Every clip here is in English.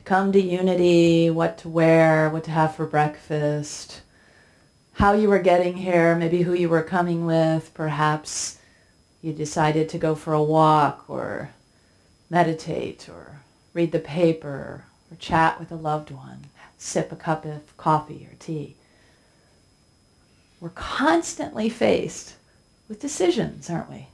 come to Unity, what to wear, what to have for breakfast, how you were getting here, maybe who you were coming with. Perhaps you decided to go for a walk or meditate or read the paper or chat with a loved one, sip a cup of coffee or tea. We're constantly faced with decisions, aren't we?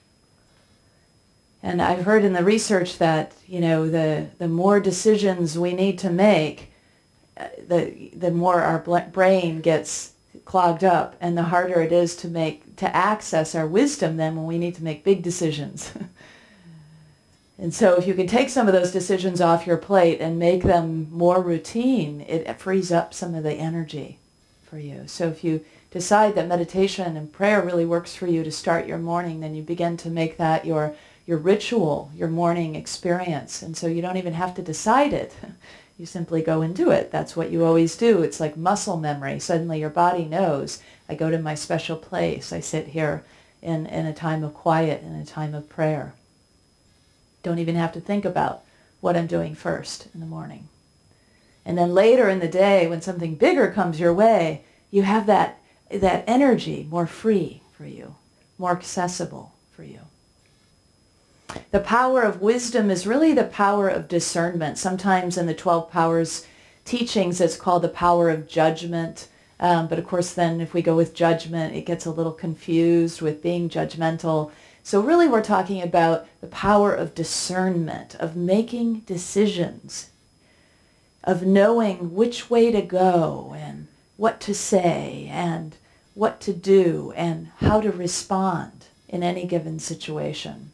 And I've heard in the research that, the more decisions we need to make, the more our brain gets clogged up, and the harder it is to access our wisdom then when we need to make big decisions. And so if you can take some of those decisions off your plate and make them more routine, it frees up some of the energy for you. So if you decide that meditation and prayer really works for you to start your morning, then you begin to make that your ritual, your morning experience. And so you don't even have to decide it. You simply go and do it. That's what you always do. It's like muscle memory. Suddenly your body knows, I go to my special place. I sit here in a time of quiet, in a time of prayer. Don't even have to think about what I'm doing first in the morning. And then later in the day, when something bigger comes your way, you have that energy more free for you, more accessible for you. The power of wisdom is really the power of discernment. Sometimes in the 12 Powers teachings, it's called the power of judgment. But of course, then if we go with judgment, it gets a little confused with being judgmental. So really, we're talking about the power of discernment, of making decisions, of knowing which way to go and what to say and what to do and how to respond in any given situation.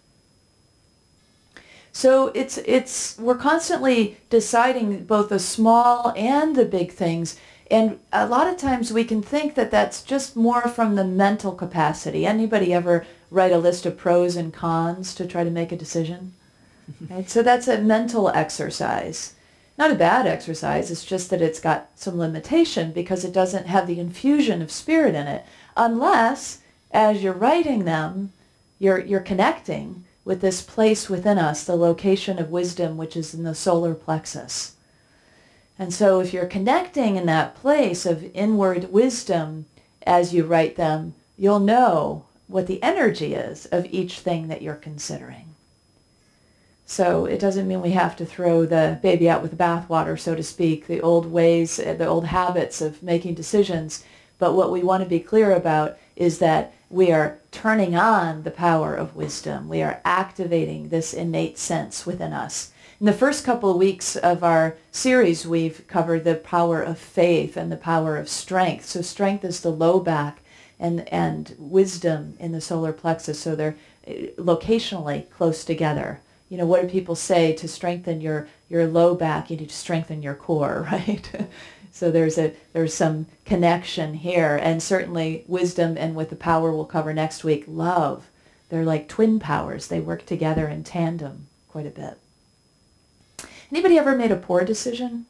So we're constantly deciding both the small and the big things. And a lot of times we can think that that's just more from the mental capacity. Anybody ever write a list of pros and cons to try to make a decision? Right? So that's a mental exercise. Not a bad exercise. It's just that it's got some limitation because it doesn't have the infusion of spirit in it. Unless, as you're writing them, you're connecting with this place within us, the location of wisdom, which is in the solar plexus. And so if you're connecting in that place of inward wisdom as you write them, you'll know what the energy is of each thing that you're considering. So it doesn't mean we have to throw the baby out with the bathwater, so to speak, the old ways, the old habits of making decisions. But what we want to be clear about is that we are turning on the power of wisdom. We are activating this innate sense within us. In the first couple of weeks of our series, we've covered the power of faith and the power of strength. So strength is the low back and wisdom in the solar plexus. So they're locationally close together. What do people say? To strengthen your low back, you need to strengthen your core, right? So there's some connection here. And certainly wisdom, and with the power we'll cover next week, love. They're like twin powers. They work together in tandem quite a bit. Anybody ever made a poor decision?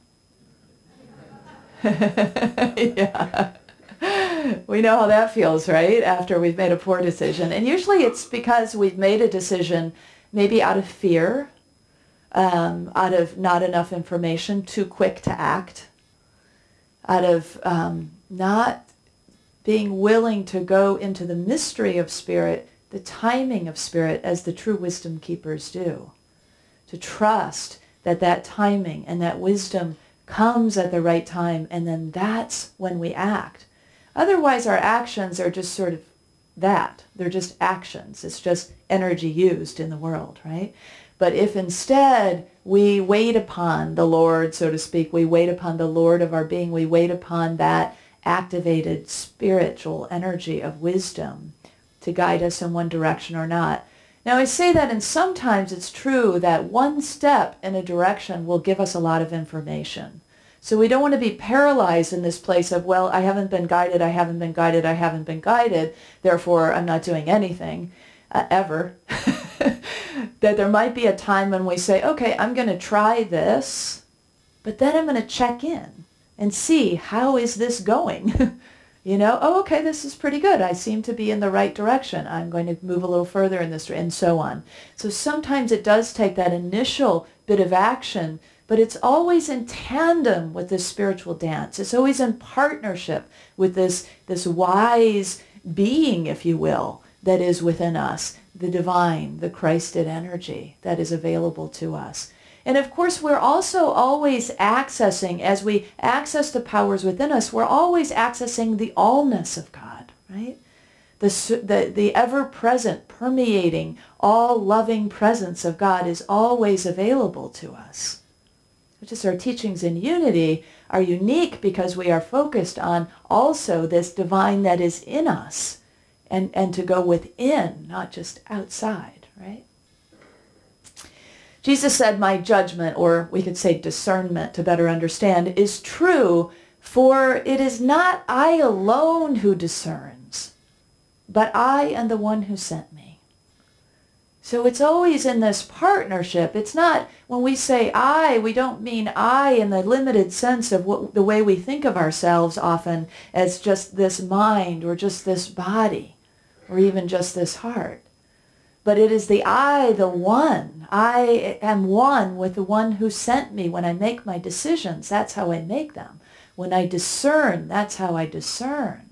Yeah. We know how that feels, right? After we've made a poor decision. And usually it's because we've made a decision maybe out of fear, out of not enough information, too quick to act, out of not being willing to go into the mystery of spirit, the timing of spirit, as the true wisdom keepers do. To trust that timing and that wisdom comes at the right time, and then that's when we act. Otherwise, our actions are just sort of that. They're just actions. It's just energy used in the world, right? But if instead we wait upon the Lord, so to speak, we wait upon the Lord of our being, we wait upon that activated spiritual energy of wisdom to guide us in one direction or not. Now I say that, and sometimes it's true that one step in a direction will give us a lot of information. So we don't want to be paralyzed in this place of, well, I haven't been guided, I haven't been guided, I haven't been guided, therefore I'm not doing anything, ever. That there might be a time when we say, okay, I'm going to try this, but then I'm going to check in and see, how is this going? Oh, okay, this is pretty good. I seem to be in the right direction. I'm going to move a little further in this, and so on. So sometimes it does take that initial bit of action but it's always in tandem with this spiritual dance. It's always in partnership with this wise being, if you will, that is within us, the divine, the Christed energy that is available to us. And of course, we're also always accessing, as we access the powers within us, we're always accessing the allness of God, right? The ever-present, permeating, all-loving presence of God is always available to us. Just our teachings in unity are unique because we are focused on also this divine that is in us and to go within, not just outside, right? Jesus said, my judgment, or we could say discernment to better understand, is true, for it is not I alone who discerns, but I and the one who sent me. So it's always in this partnership. It's not, when we say I, we don't mean I in the limited sense of the way we think of ourselves often as just this mind or just this body or even just this heart. But it is the I, the one. I am one with the one who sent me. When I make my decisions, that's how I make them. When I discern, that's how I discern.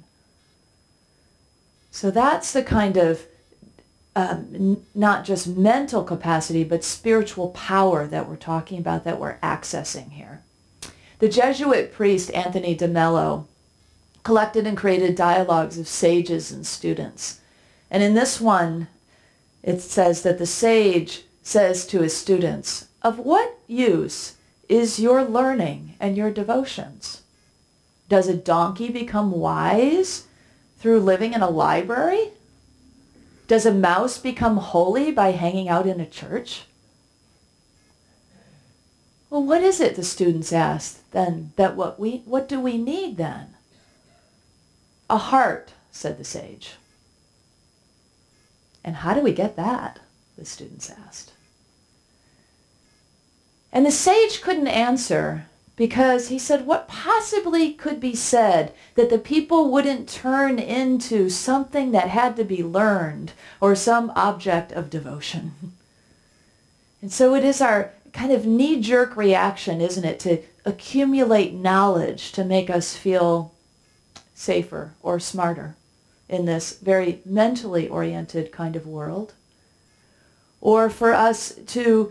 So that's the kind of not just mental capacity, but spiritual power that we're talking about, that we're accessing here. The Jesuit priest Anthony de Mello collected and created dialogues of sages and students. And in this one, it says that the sage says to his students, of what use is your learning and your devotions? Does a donkey become wise through living in a library? Does a mouse become holy by hanging out in a church? Well, what is it, the students asked, then, what do we need then? A heart, said the sage. And how do we get that? The students asked. And the sage couldn't answer because he said, what possibly could be said that the people wouldn't turn into something that had to be learned or some object of devotion? And so it is our kind of knee-jerk reaction, isn't it, to accumulate knowledge to make us feel safer or smarter in this very mentally oriented kind of world. Or for us to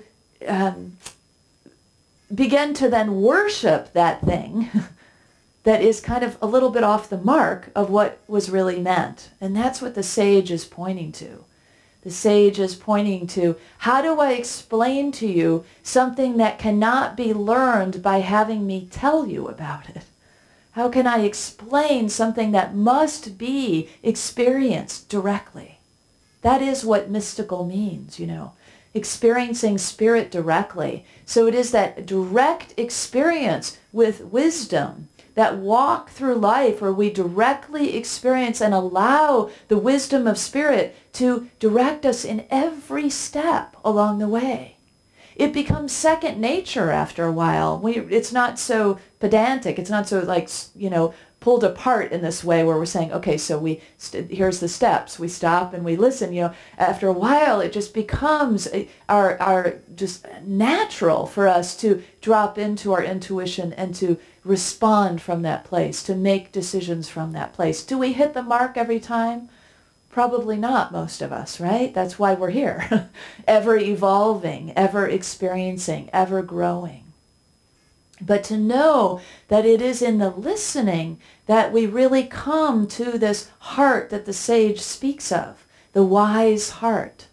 begin to then worship that thing that is kind of a little bit off the mark of what was really meant. And that's what the sage is pointing to. The sage is pointing to, how do I explain to you something that cannot be learned by having me tell you about it? How can I explain something that must be experienced directly? That is what mystical means, experiencing spirit directly. So it is that direct experience with wisdom, that walk through life where we directly experience and allow the wisdom of spirit to direct us in every step along the way. It becomes second nature after a while. It's not so pedantic. It's not so pulled apart in this way where we're saying, okay, so here's the steps. We stop and we listen. After a while, it just becomes our just natural for us to drop into our intuition and to respond from that place, to make decisions from that place. Do we hit the mark every time? Probably not, most of us, right? That's why we're here. Ever evolving, ever experiencing, ever growing. But to know that it is in the listening that we really come to this heart that the sage speaks of, the wise heart.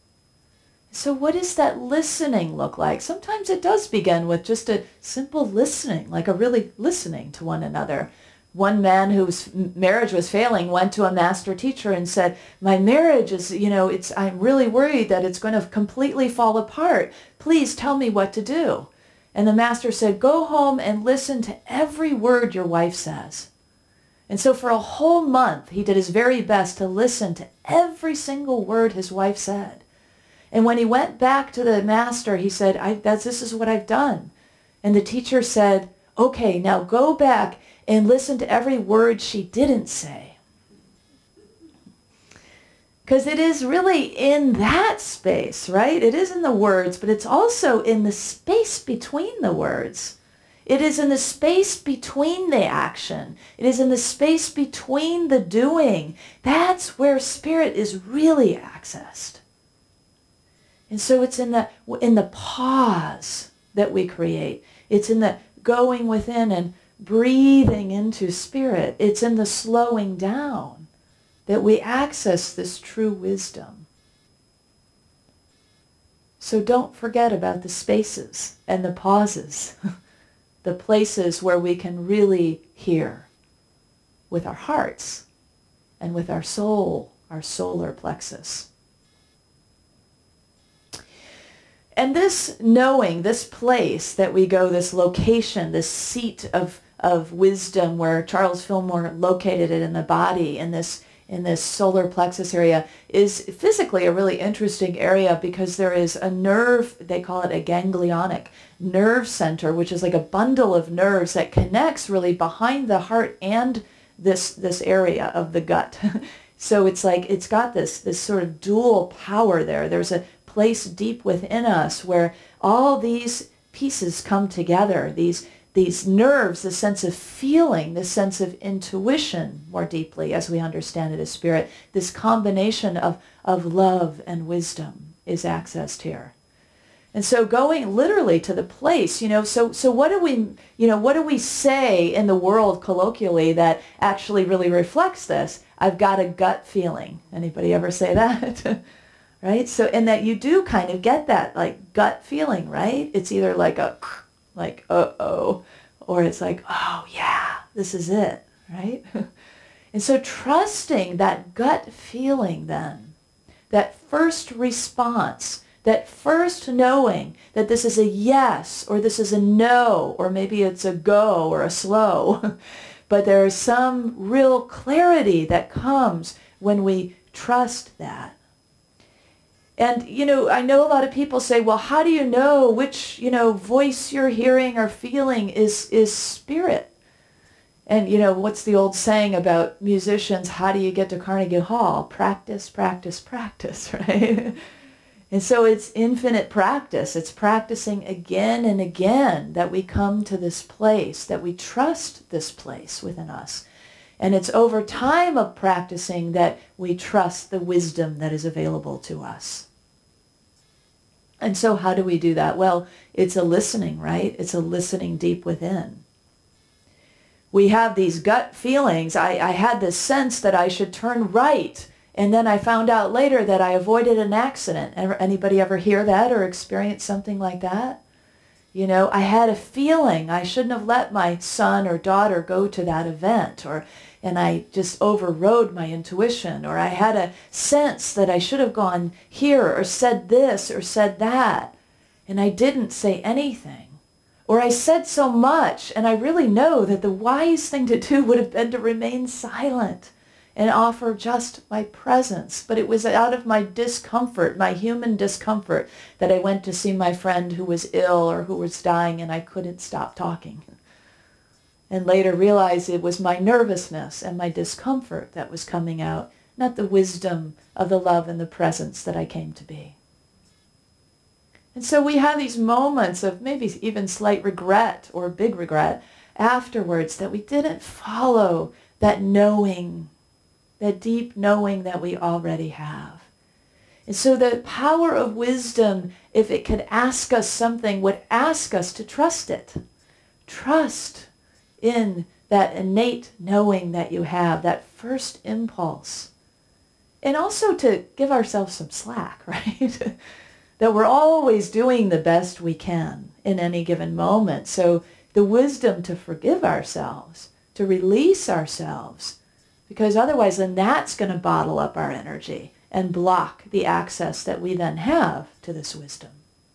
So what does that listening look like? Sometimes it does begin with just a simple listening, like a really listening to one another. One man whose marriage was failing went to a master teacher and said, my marriage is, I'm really worried that it's going to completely fall apart. Please tell me what to do. And the master said, go home and listen to every word your wife says. And so for a whole month, he did his very best to listen to every single word his wife said. And when he went back to the master, he said, this is what I've done. And the teacher said, okay, now go back and listen to every word she didn't say. Because it is really in that space, right? It is in the words, but it's also in the space between the words. It is in the space between the action. It is in the space between the doing. That's where spirit is really accessed. And so it's in the pause that we create. It's in the going within and breathing into spirit. It's in the slowing down that we access this true wisdom. So don't forget about the spaces and the pauses, the places where we can really hear with our hearts and with our soul, our solar plexus. And this knowing, this place that we go, this location, this seat of wisdom where Charles Fillmore located it in the body, in this solar plexus area, is physically a really interesting area because there is a nerve, they call it a ganglionic nerve center, which is like a bundle of nerves that connects really behind the heart and this area of the gut. So it's like it's got this sort of dual power there. There's a place deep within us where all these pieces come together, these nerves, the sense of feeling, the sense of intuition more deeply as we understand it as spirit, this combination of love and wisdom is accessed here. And so going literally to the place, so what do we say in the world colloquially that actually really reflects this? I've got a gut feeling. Anybody ever say that? Right? So, and that you do kind of get that like gut feeling, right? It's either like uh-oh, or it's like, oh yeah, this is it, right? And so trusting that gut feeling then, that first response, that first knowing that this is a yes, or this is a no, or maybe it's a go or a slow, but there is some real clarity that comes when we trust that. And, I know a lot of people say, well, how do you know which, voice you're hearing or feeling is spirit? And, what's the old saying about musicians? How do you get to Carnegie Hall? Practice, practice, practice, right? And so it's infinite practice. It's practicing again and again that we come to this place, that we trust this place within us. And it's over time of practicing that we trust the wisdom that is available to us. And so how do we do that? Well, it's a listening, right? It's a listening deep within. We have these gut feelings. I had this sense that I should turn right. And then I found out later that I avoided an accident. Anybody ever hear that or experience something like that? I had a feeling I shouldn't have let my son or daughter go to that event, and I just overrode my intuition, or I had a sense that I should have gone here or said this or said that, and I didn't say anything. Or I said so much, and I really know that the wise thing to do would have been to remain silent and offer just my presence. But it was out of my discomfort, my human discomfort, that I went to see my friend who was ill or who was dying, and I couldn't stop talking. And later realized it was my nervousness and my discomfort that was coming out, not the wisdom of the love and the presence that I came to be. And so we have these moments of maybe even slight regret or big regret afterwards that we didn't follow that knowing, that deep knowing that we already have. And so the power of wisdom, if it could ask us something, would ask us to trust it. Trust in that innate knowing that you have, that first impulse. And also to give ourselves some slack, right? That we're always doing the best we can in any given moment. So the wisdom to forgive ourselves, to release ourselves, because otherwise then that's going to bottle up our energy and block the access that we then have to this wisdom.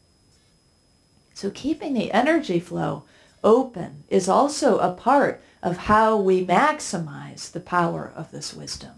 So keeping the energy flow open is also a part of how we maximize the power of this wisdom.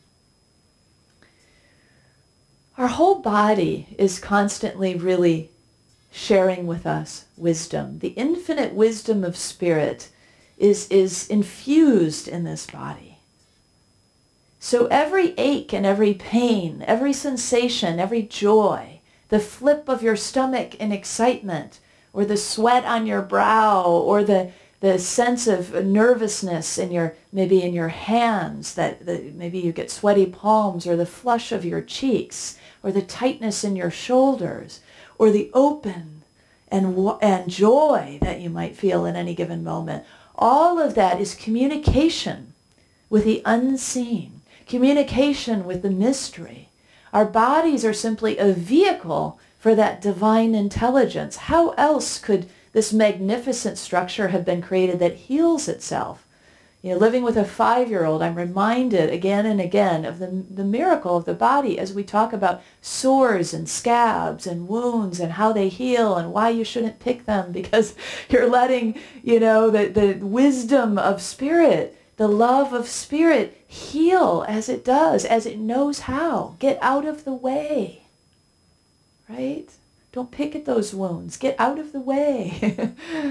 Our whole body is constantly really sharing with us wisdom. The infinite wisdom of spirit is infused in this body. So every ache and every pain, every sensation, every joy, the flip of your stomach in excitement, or the sweat on your brow, or the sense of nervousness in maybe in your hands, maybe you get sweaty palms, or the flush of your cheeks, or the tightness in your shoulders, or the open and joy that you might feel in any given moment. All of that is communication with the unseen, communication with the mystery. Our bodies are simply a vehicle for that divine intelligence. How else could this magnificent structure have been created that heals itself? Living with a 5-year-old, I'm reminded again and again of the miracle of the body as we talk about sores and scabs and wounds and how they heal and why you shouldn't pick them because you're letting, the wisdom of spirit, the love of spirit heal as it does, as it knows how. Get out of the way, right? Don't pick at those wounds. Get out of the way.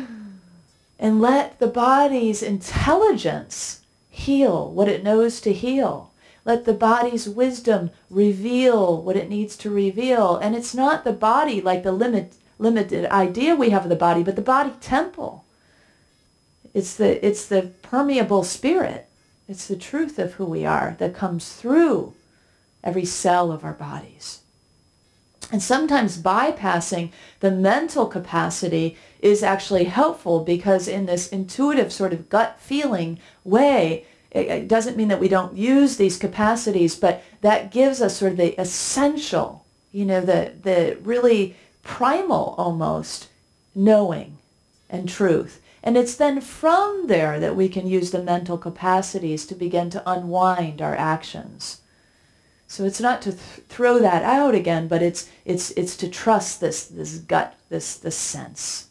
And let the body's intelligence heal what it knows to heal. Let the body's wisdom reveal what it needs to reveal. And it's not the body like the limited idea we have of the body, but the body temple. It's the permeable spirit. It's the truth of who we are that comes through every cell of our bodies. And sometimes bypassing the mental capacity is actually helpful because in this intuitive sort of gut feeling way, it doesn't mean that we don't use these capacities, but that gives us sort of the essential, the really primal almost knowing and truth. And it's then from there that we can use the mental capacities to begin to unwind our actions. So it's not to throw that out again, but it's to trust this gut, this sense.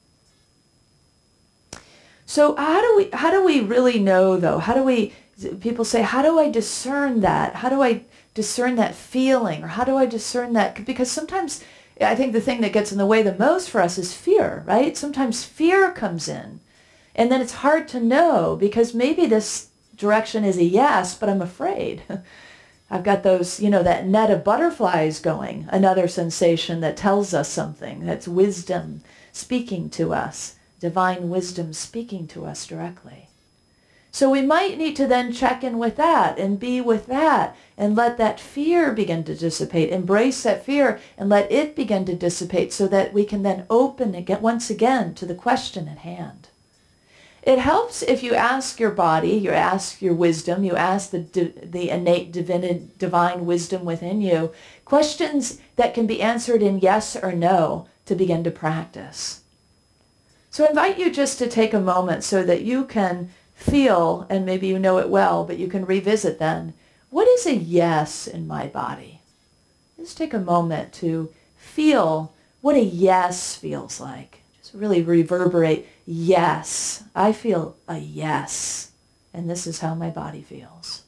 So how do we really know though? People say, how do I discern that? How do I discern that feeling? Or how do I discern that? Because sometimes I think the thing that gets in the way the most for us is fear, right? Sometimes fear comes in and then it's hard to know because maybe this direction is a yes, but I'm afraid. I've got those, that net of butterflies going, another sensation that tells us something. That's wisdom speaking to us, divine wisdom speaking to us directly. So we might need to then check in with that and be with that and let that fear begin to dissipate. Embrace that fear and let it begin to dissipate so that we can then open again, once again to the question at hand. It helps if you ask your body, you ask your wisdom, you ask the innate divine wisdom within you, questions that can be answered in yes or no to begin to practice. So I invite you just to take a moment so that you can feel, and maybe you know it well, but you can revisit then, what is a yes in my body? Just take a moment to feel what a yes feels like. Really reverberate, yes, I feel a yes, and this is how my body feels.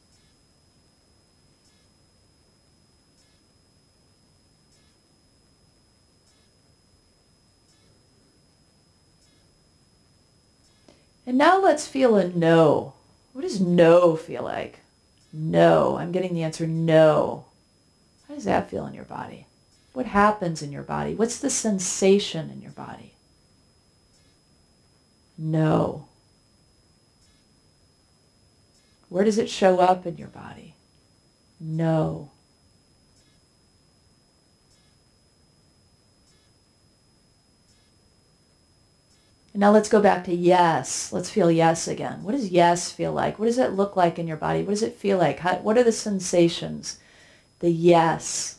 And now let's feel a no. What does no feel like? No, I'm getting the answer no. How does that feel in your body? What happens in your body? What's the sensation in your body? No. Where does it show up in your body? No. And now let's go back to yes. Let's feel yes again. What does yes feel like? What does it look like in your body? What does it feel like? What are the sensations? The yes.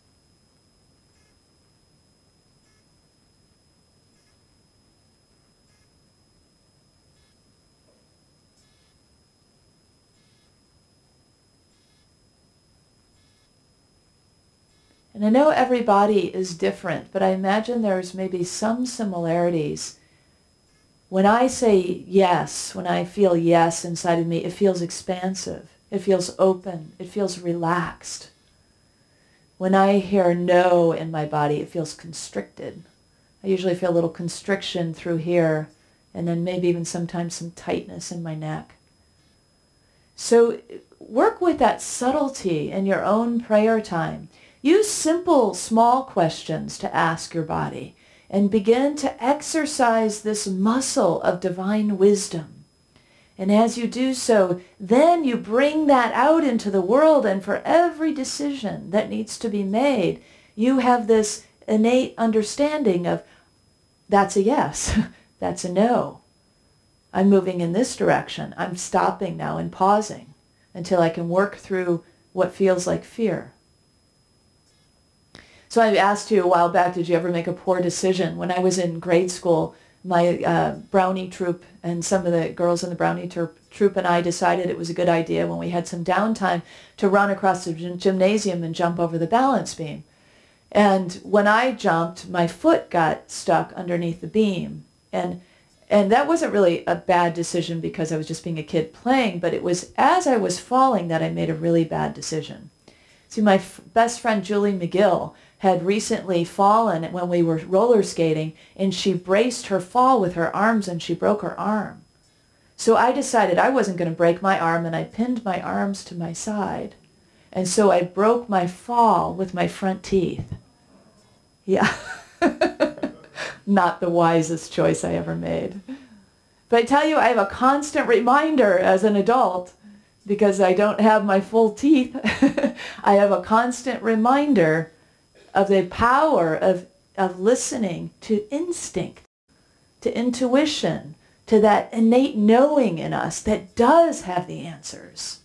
And I know every body is different, but I imagine there's maybe some similarities. When I say yes, when I feel yes inside of me, it feels expansive. It feels open. It feels relaxed. When I hear no in my body, it feels constricted. I usually feel a little constriction through here, and then maybe even sometimes some tightness in my neck. So work with that subtlety in your own prayer time. Use simple, small questions to ask your body and begin to exercise this muscle of divine wisdom. And as you do so, then you bring that out into the world, and for every decision that needs to be made, you have this innate understanding of, that's a yes, that's a no. I'm moving in this direction. I'm stopping now and pausing until I can work through what feels like fear. So I asked you a while back, did you ever make a poor decision? When I was in grade school, my brownie troop and some of the girls in the brownie troop and I decided it was a good idea when we had some downtime to run across the gymnasium and jump over the balance beam. And when I jumped, my foot got stuck underneath the beam. And that wasn't really a bad decision because I was just being a kid playing, but it was as I was falling that I made a really bad decision. See, my best friend Julie McGill had recently fallen when we were roller skating, and she braced her fall with her arms and she broke her arm. So I decided I wasn't going to break my arm, and I pinned my arms to my side. And so I broke my fall with my front teeth. Yeah. Not the wisest choice I ever made. But I tell you, I have a constant reminder as an adult, because I don't have my full teeth. I have a constant reminder of the power of listening to instinct, to intuition, to that innate knowing in us that does have the answers.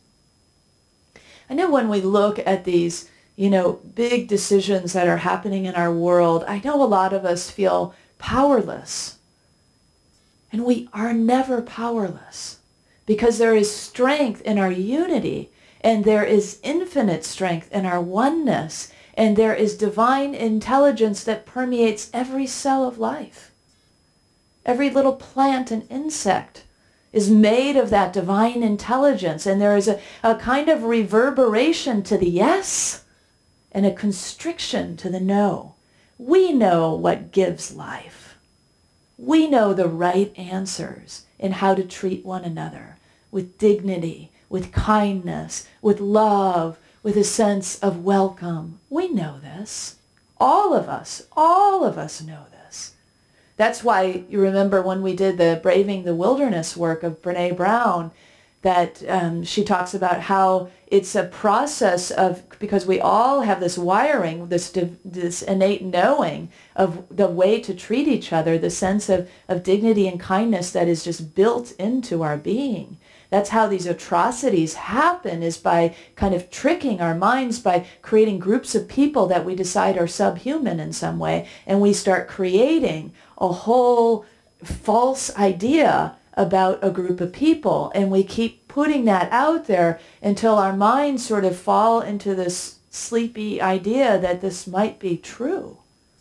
I know when we look at these, big decisions that are happening in our world, I know a lot of us feel powerless. And we are never powerless, because there is strength in our unity, and there is infinite strength in our oneness, and there is divine intelligence that permeates every cell of life. Every little plant and insect is made of that divine intelligence, and there is a kind of reverberation to the yes and a constriction to the no. We know what gives life. We know the right answers in how to treat one another with dignity, with kindness, with love, with a sense of welcome. We know this. All of us know this. That's why you remember when we did the Braving the Wilderness work of Brene Brown, that she talks about how it's a process of, because we all have this wiring, this innate knowing of the way to treat each other, the sense of dignity and kindness that is just built into our being. That's how these atrocities happen, is by kind of tricking our minds, by creating groups of people that we decide are subhuman in some way, and we start creating a whole false idea about a group of people, and we keep putting that out there until our minds sort of fall into this sleepy idea that this might be true,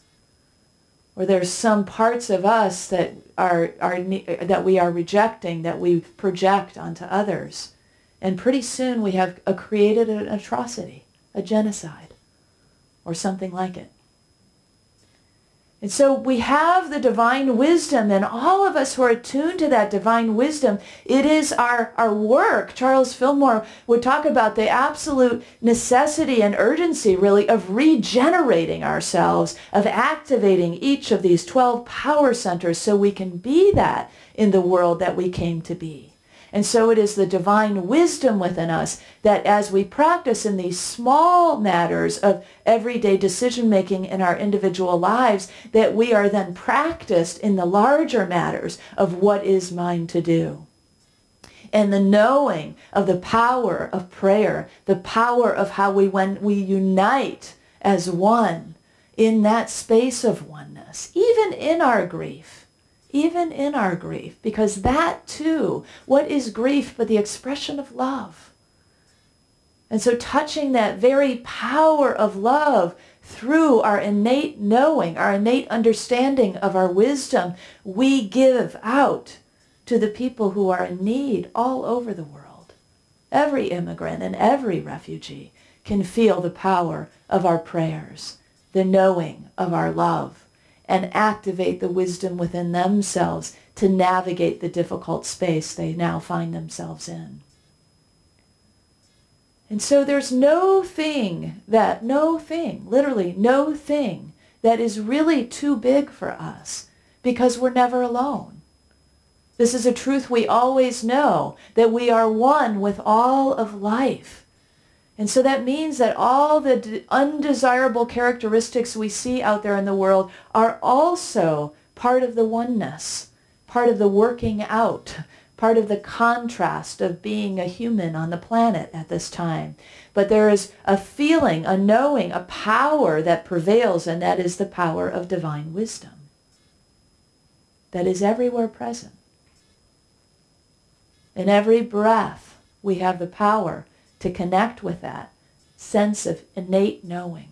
or there's some parts of us that that we are rejecting, that we project onto others, and pretty soon we have created an atrocity, a genocide, or something like it. And so we have the divine wisdom, and all of us who are attuned to that divine wisdom, it is our work. Charles Fillmore would talk about the absolute necessity and urgency, really, of regenerating ourselves, of activating each of these 12 power centers so we can be that in the world that we came to be. And so it is the divine wisdom within us that as we practice in these small matters of everyday decision-making in our individual lives, that we are then practiced in the larger matters of what is mine to do. And the knowing of the power of prayer, the power of how when we unite as one in that space of oneness, even in our grief, because that too, what is grief but the expression of love? And so touching that very power of love through our innate knowing, our innate understanding of our wisdom, we give out to the people who are in need all over the world. Every immigrant and every refugee can feel the power of our prayers, the knowing of our love, and activate the wisdom within themselves to navigate the difficult space they now find themselves in. And so there's no thing, literally no thing that is really too big for us because we're never alone. This is a truth we always know, that we are one with all of life. And so that means that all the undesirable characteristics we see out there in the world are also part of the oneness, part of the working out, part of the contrast of being a human on the planet at this time. But there is a feeling, a knowing, a power that prevails, and that is the power of divine wisdom that is everywhere present. In every breath, we have the power to connect with that sense of innate knowing.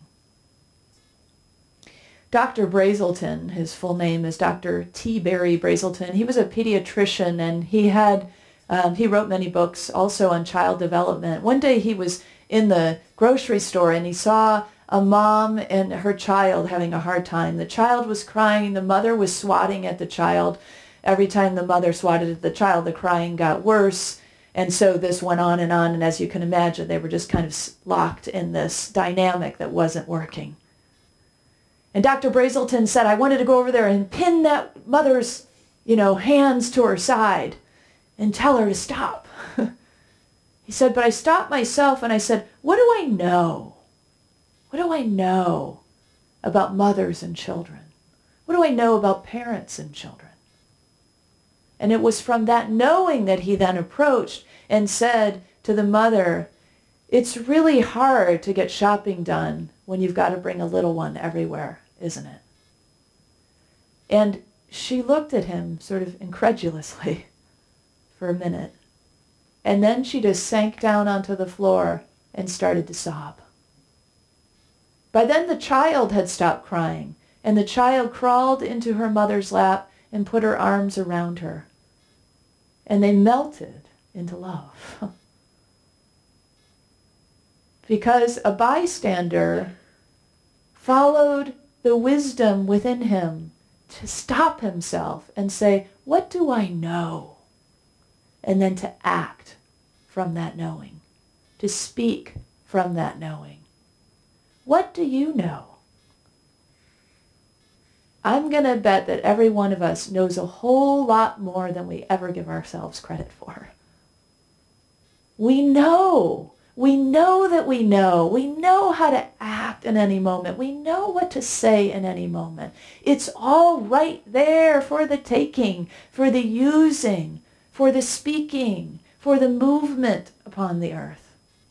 Dr. Brazelton, his full name is Dr. T. Barry Brazelton. He was a pediatrician, and he wrote many books also on child development. One day he was in the grocery store and he saw a mom and her child having a hard time. The child was crying. The mother was swatting at the child. Every time the mother swatted at the child, the crying got worse. And so this went on. And as you can imagine, they were just kind of locked in this dynamic that wasn't working. And Dr. Brazelton said, I wanted to go over there and pin that mother's, hands to her side and tell her to stop. He said, but I stopped myself and I said, what do I know? What do I know about mothers and children? What do I know about parents and children? And it was from that knowing that he then approached and said to the mother, it's really hard to get shopping done when you've got to bring a little one everywhere, isn't it? And she looked at him sort of incredulously for a minute. And then she just sank down onto the floor and started to sob. By then the child had stopped crying, and the child crawled into her mother's lap and put her arms around her. And they melted into love. Because a bystander followed the wisdom within him to stop himself and say, what do I know? And then to act from that knowing, to speak from that knowing. What do you know? I'm going to bet that every one of us knows a whole lot more than we ever give ourselves credit for. We know. We know that we know. We know how to act in any moment. We know what to say in any moment. It's all right there for the taking, for the using, for the speaking, for the movement upon the earth.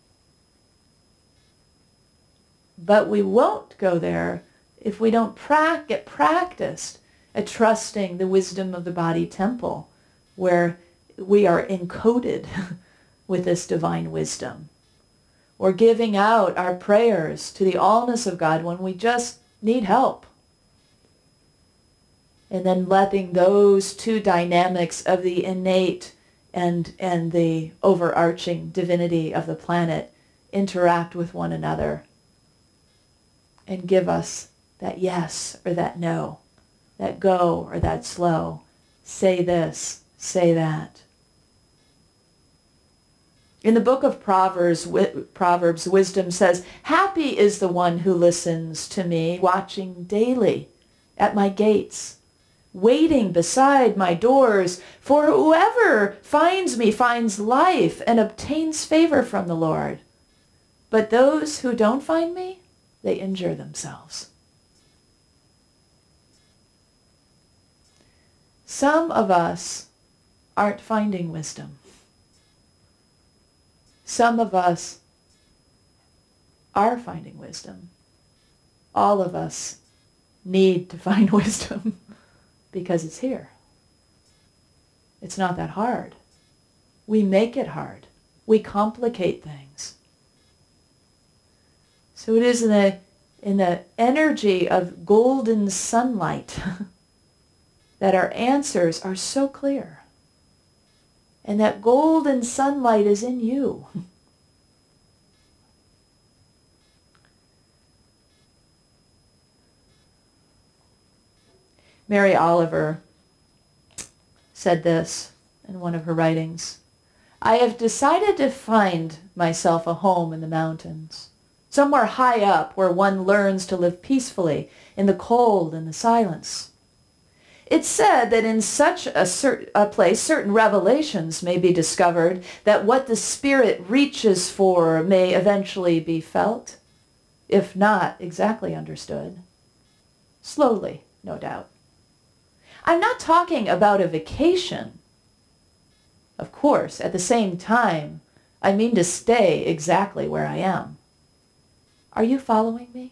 But we won't go there if we don't get practiced at trusting the wisdom of the body temple, where we are encoded with this divine wisdom. Or giving out our prayers to the allness of God when we just need help. And then letting those two dynamics of the innate and the overarching divinity of the planet interact with one another and give us that yes or that no, that go or that slow, say this, say that. In the book of Proverbs, wisdom says, happy is the one who listens to me, watching daily at my gates, waiting beside my doors, for whoever finds me finds life and obtains favor from the Lord. But those who don't find me, they injure themselves. Some of us aren't finding wisdom. Some of us are finding wisdom. All of us need to find wisdom because it's here. It's not that hard. We make it hard. We complicate things. So it is in the energy of golden sunlight that our answers are so clear. And that golden sunlight is in you. Mary Oliver said this in one of her writings. I have decided to find myself a home in the mountains, somewhere high up where one learns to live peacefully in the cold and the silence. It's said that in such a place, certain revelations may be discovered, that what the spirit reaches for may eventually be felt, if not exactly understood. Slowly, no doubt. I'm not talking about a vacation. Of course, at the same time, I mean to stay exactly where I am. Are you following me?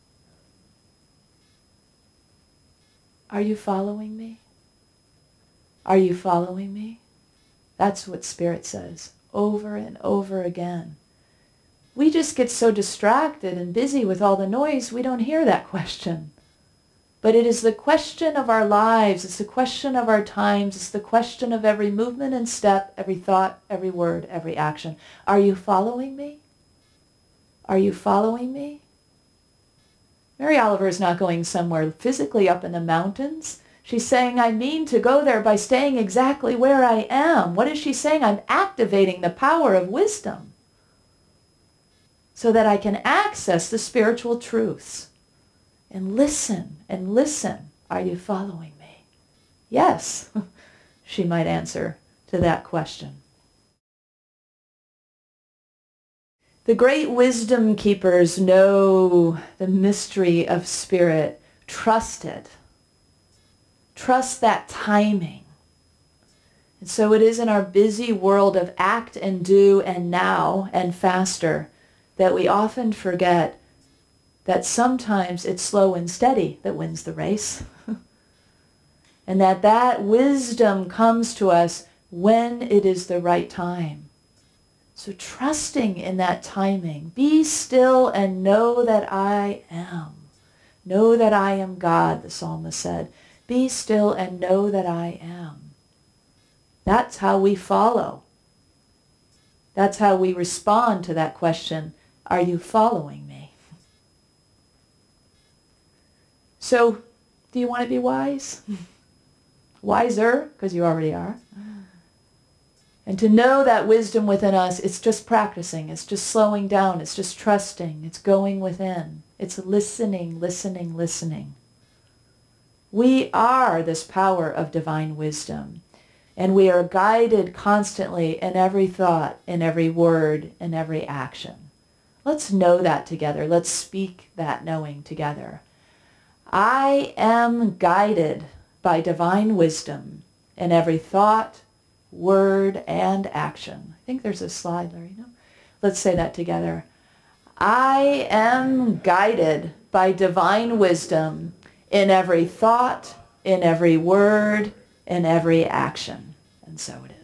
Are you following me? Are you following me? That's what Spirit says over and over again. We just get so distracted and busy with all the noise, we don't hear that question. But it is the question of our lives. It's the question of our times. It's the question of every movement and step, every thought, every word, every action. Are you following me? Are you following me? Mary Oliver is not going somewhere physically up in the mountains. She's saying, I mean to go there by staying exactly where I am. What is she saying? I'm activating the power of wisdom so that I can access the spiritual truths. And listen, and listen. Are you following me? Yes, she might answer to that question. The great wisdom keepers know the mystery of spirit. Trust it. Trust that timing. And so it is in our busy world of act and do and now and faster that we often forget that sometimes it's slow and steady that wins the race. And that wisdom comes to us when it is the right time. So trusting in that timing, be still and know that I am. Know that I am God, the psalmist said. Be still and know that I am. That's how we follow. That's how we respond to that question, are you following me? So, do you want to be wise? Wiser, because you already are. And to know that wisdom within us, it's just practicing. It's just slowing down. It's just trusting. It's going within. It's listening, listening, listening. We are this power of divine wisdom. And we are guided constantly in every thought, in every word, in every action. Let's know that together. Let's speak that knowing together. I am guided by divine wisdom in every thought, word, and action. I think there's a slide, Larry. No? Let's say that together. I am guided by divine wisdom in every thought, in every word, in every action. And so it is.